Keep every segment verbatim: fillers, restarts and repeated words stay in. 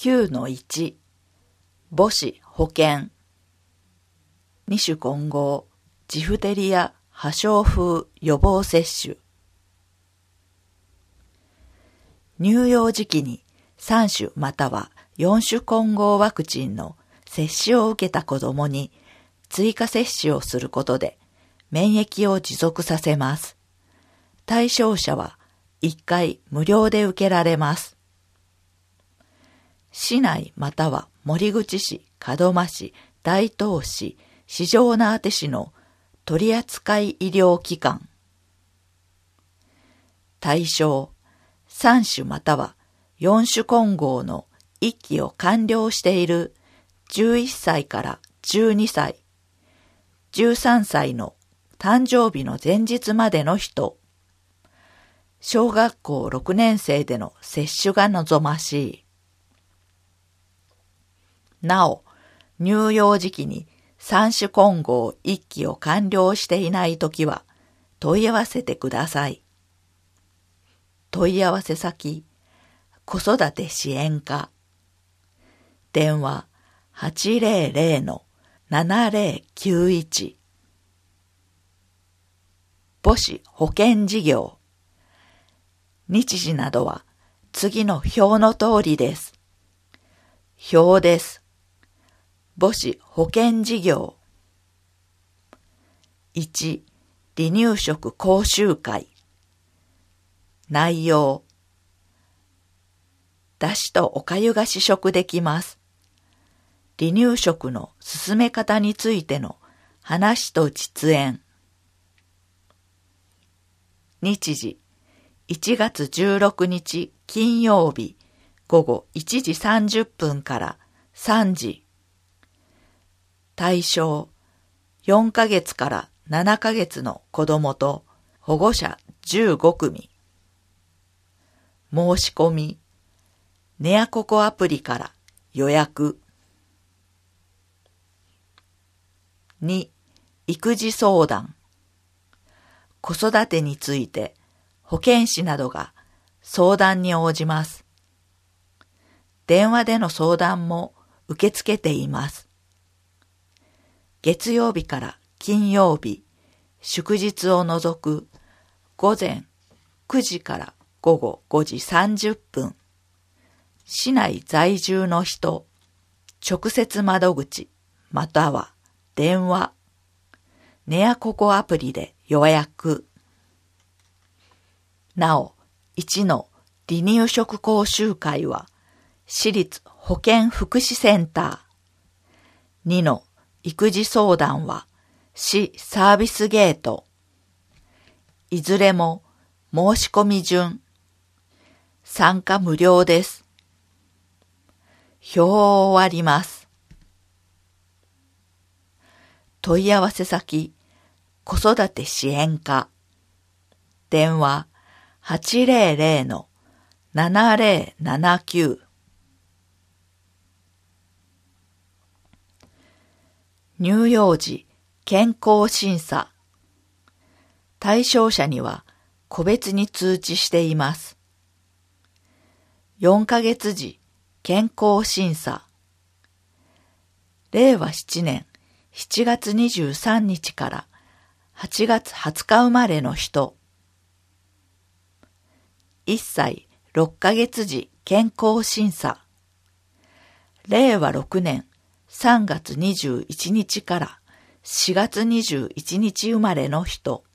きゅうのいち 母子保健二種混合ジフテリア破傷風予防接種乳幼児期にさん種またはよん種混合ワクチンの接種を受けた子どもに追加接種をすることで免疫を持続させます。対象者はいっかい無料で受けられます。市内または守口市、門真市、大東市、四條畷市の取扱医療機関。対象、さん種またはよん種混合のいっきを完了しているじゅういっさいからじゅうにさい、じゅうさんさいの誕生日の前日までの人、小学校ろくねん生での接種が望ましい。なお、乳幼児期にさん種混合いっきを完了していないときは問い合わせてください。問い合わせ先、子育て支援課。電話 はちぜろぜろ ななぜろきゅういち。母子保健事業。日時などは次の表の通りです。表です。母子保健事業。いち. 離乳食講習会。内容。だしとおかゆが試食できます。離乳食の進め方についての話と実演。日時。いちがつじゅうろくにち金曜日午後いちじさんじゅっぷんからさんじ。対象、よんかげつからななかげつの子どもと保護者じゅうごくみ。申し込み、ネアココアプリから予約。に. 育児相談。子育てについて保健師などが相談に応じます。電話での相談も受け付けています。月曜日から金曜日、祝日を除く午前くじから午後ごじさんじゅっぷん。市内在住の人、直接窓口または電話、ネアココアプリで予約。なお、いちの離乳食講習会は市立保健福祉センター。にの育児相談は市サービスゲート。いずれも申し込み順。参加無料です。表を終わります。問い合わせ先、子育て支援課。電話 はちぜろぜろ ななぜろななきゅう。乳幼児健康審査。対象者には個別に通知しています。よんかげつ時健康審査。れいわななねんしちがつにじゅうさんにちからはちがつはつか生まれの人。いっさいろっかげつ時健康審査。れいわろくねんさんがつにじゅういちにちからしがつにじゅういちにち生まれの人。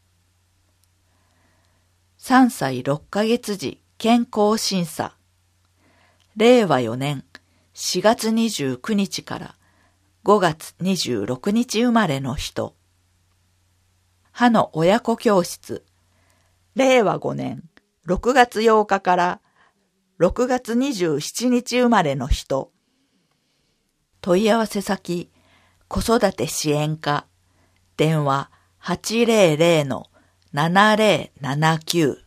さんさいろっかげつ時健康審査。れいわよねんしがつにじゅうくにちからごがつにじゅうろくにち生まれの人。歯の親子教室。れいわごねんろくがつようかからろくがつにじゅうしちにち生まれの人。問い合わせ先、子育て支援課。電話 はちぜろぜろ ななぜろななきゅう。